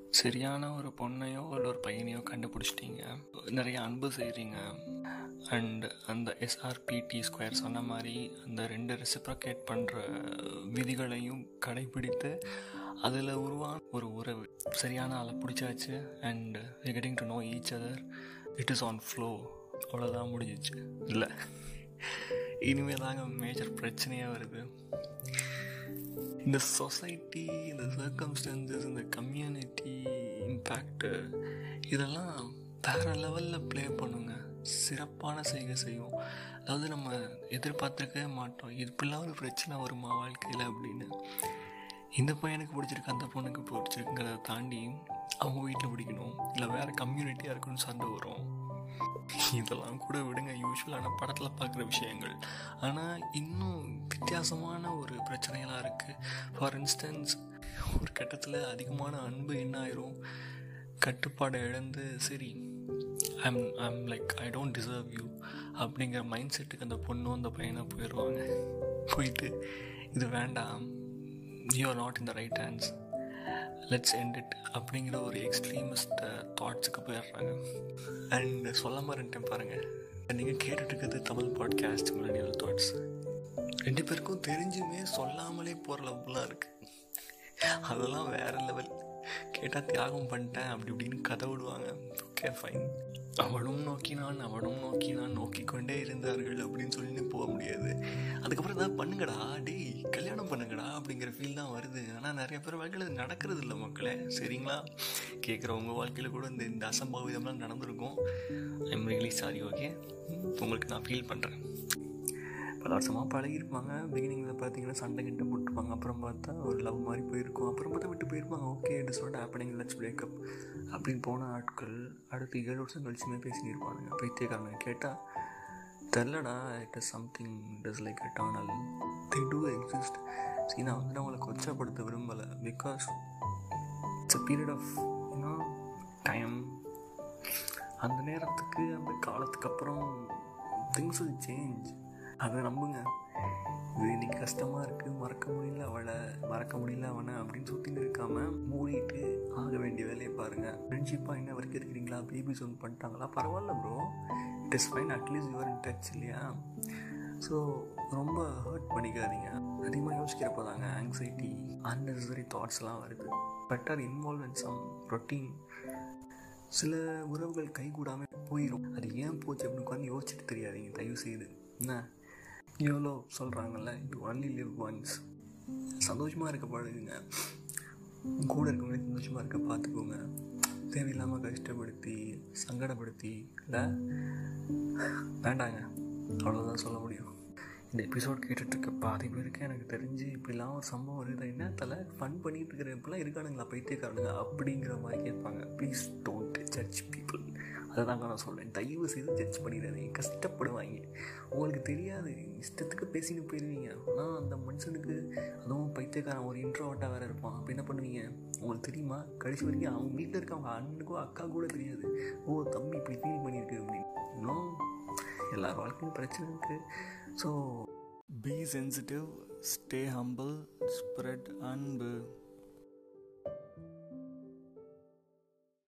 சரியான ஒரு பொண்ணையோ இல்லை ஒரு பையனையோ கண்டுபிடிச்சிட்டிங்க, நிறைய அன்பு செய்கிறீங்க, அண்ட் அந்த எஸ்ஆர்பிடி ஸ்கொயர் சொன்ன மாதிரி அந்த 2 ரெசிப்ரோகேட் பண்ணுற விதிகளையும் கடைபிடித்து அதில் உருவான ஒரு உறவு சரியான ஆளை பிடிச்சாச்சு and we getting to know each other, it is on flow. அவ்வளோதான் முடிஞ்சிச்சு. இல்லை, இனிமேல் தாங்க மேஜர் பிரச்சனையாக வருது. இந்த சொசைட்டி, இந்த சர்க்கம்ஸ்டன்சஸ், இந்த கம்யூனிட்டி இம்பேக்டு, இதெல்லாம் வேறு லெவலில் ப்ளே பண்ணுங்க. சிறப்பான செய்யும். அதாவது நம்ம எதிர்பார்த்துருக்கவே மாட்டோம் இப்படிலாம் ஒரு பிரச்சனை வருமா வாழ்க்கையில் அப்படின்னு. இந்த பையனுக்கு பிடிச்சிருக்கு, அந்த பொண்ணுக்கு பிடிச்சிருக்குங்கிறத தாண்டி அவங்க வீட்டில் பிடிக்கணும், இல்லை வேறு கம்யூனிட்டியாக இருக்குன்னு சண்டை வரும். இதெல்லாம் கூட விடுங்க, யூஸ்வலான படத்தில் பார்க்குற விஷயங்கள். ஆனால் இன்னும் வித்தியாசமான ஒரு பிரச்சனைகளாக இருக்குது. ஃபார் இன்ஸ்டன்ஸ், ஒரு கட்டத்தில் அதிகமான அன்பு என்ன ஆயிரும், கட்டுப்பாடை இழந்து சரி I'm like I don't deserve you அப்படிங்கிற மைண்ட் செட்டுக்கு அந்த பொண்ணும் அந்த பையனை போயிடுவாங்க. போயிட்டு இது வேண்டாம், you are not in the right hands, let's end it அப்படிங்கிற ஒரு எக்ஸ்ட்ரீமிஸ்ட் தாட்ஸுக்கு போயிடுறாங்க. அண்ட் சொல்லாமல் இருந்துட்டேன் பாருங்கள், நீங்கள் கேட்டுட்ருக்கிறது தமிழ் பாட்காஸ்ட் மில்லேனியல் தாட்ஸ். 2 பேருக்கும் தெரிஞ்சுமே சொல்லாமலே போகிற லவ்லாம் இருக்குது. அதெல்லாம் வேறு லெவல். கேட்டால் தியாகம் பண்ணிட்டேன் அப்படி இப்படின்னு கதை விடுவாங்க. Okay fine. அவனும் நோக்கினான் நோக்கிக்கொண்டே இருந்தார்கள் அப்படின்னு சொல்லிட்டு போக முடியாது. அதுக்கப்புறம் ஏதாவது பண்ணுங்கடா, டேய் கல்யாணம் பண்ணுங்கடா அப்படிங்கிற ஃபீல் தான் வருது. ஆனால் நிறைய பேர் வாழ்க்கையில் அது நடக்கிறது இல்லை மக்களே, சரிங்களா? கேட்குறவங்க வாழ்க்கையில் கூட இந்த அசம்பாவிதம்லாம் நடந்திருக்கும். I am really sorry. Okay, உங்களுக்கு நான் ஃபீல் பண்ணுறேன். பல வருஷமாக பழகிருப்பாங்க. பிகினிங்கில் பார்த்தீங்கன்னா சண்டை கிட்ட போட்டுருப்பாங்க, அப்புறம் பார்த்தா ஒரு லவ் மாதிரி போயிருக்கும், அப்புறம் பார்த்தா விட்டு போயிருப்பாங்க. Okay, it is not happening, let's breakup அப்படின்னு போன ஆட்கள் அடுத்து 7 வருஷம் கழிச்சுமே பேசினிருப்பானுங்க. பைத்தியக்காரங்க கேட்டால் தெரிலடா, it is something, it is like eternal, they do exist. சரி, நான் வந்துட்டு அவங்களை கொச்சப்படுத்த விரும்பலை, because it's a period of time. அந்த நேரத்துக்கு அந்த காலத்துக்கு அப்புறம் திங்ஸ் வில் சேஞ்ச். அதை நம்புங்க. இது இன்றைக்கி கஷ்டமாக இருக்குது, மறக்க முடியல அவனை அப்படின்னு சுற்றின்னு இருக்காமல் மூடிட்டு ஆக வேண்டிய வேலையை பாருங்கள். ஃப்ரெண்ட்ஷிப்பாக என்ன வரைக்கும் இருக்கிறீங்களா, பேபிஸ் ஒன்று பண்ணிட்டாங்களா, பரவாயில்ல bro, it is fine, at least your in touch இல்லையா? ஸோ ரொம்ப ஹர்ட் பண்ணிக்காதீங்க. அதிகமாக யோசிக்கிறப்போ தாங்க ஆங்ஸைட்டி, அன்னெசரி தாட்ஸ்லாம் வருது. Better involve in some routine. சில உறவுகள் கைகூடாமல் போயிடும். அது ஏன் போச்சு அப்படின்னு உட்காந்து யோசிச்சுட்டு தெரியாதீங்க தயவு செய்து. என்ன எவ்வளோ சொல்கிறாங்கல்ல, யூ ஒன்லி லிவ் ஒன்ஸ். சந்தோஷமாக இருக்க பழகுங்க, கூட இருக்கவங்களே சந்தோஷமாக இருக்க பார்த்துக்கோங்க. தேவையில்லாமல் கஷ்டப்படுத்தி சங்கடப்படுத்தி இல்லை, வேண்டாங்க. அவ்வளோதான் சொல்ல முடியும். இந்த எபிசோட் கேட்டுட்ருக்க பாதி பேருக்கு எனக்கு தெரிஞ்சு இப்படிலாம் ஒரு சம்பவம் இருக்குது, என்ன தலை ஃபன் பண்ணிகிட்டு இருக்கிற இப்படிலாம் இருக்கானுங்களா பைத்தியக்காரனுங்க அப்படிங்கிற மாதிரி கேட்பாங்க. Please don't judge people. அதை தாங்க நான் சொல்கிறேன், தயவு செய்து ஜட்ஜ் பண்ணிடாதீங்க, கஷ்டப்படுவாங்க. உங்களுக்கு தெரியாது, இஷ்டத்துக்கு பேசின்னு போயிடுவீங்க. ஆனால் அந்த மனுஷனுக்கு, அதுவும் பைத்தியக்காரன் ஒரு இன்ட்ரோவர்ட்டாக வேறு இருப்பான், அப்போ என்ன பண்ணுவீங்க? உங்களுக்கு தெரியுமா, கடைசி வரைக்கும் அவங்க வீட்டில் இருக்க அவங்க அண்ணனுக்கோ அக்கா கூட தெரியாது, ஓ தம்பி இப்படி ஃபீல் பண்ணியிருக்கு அப்படின்னு. இன்னும் எல்லார் வாழ்க்கையும் பிரச்சனை இருக்குது. So be sensitive, stay humble, spread அன்பு.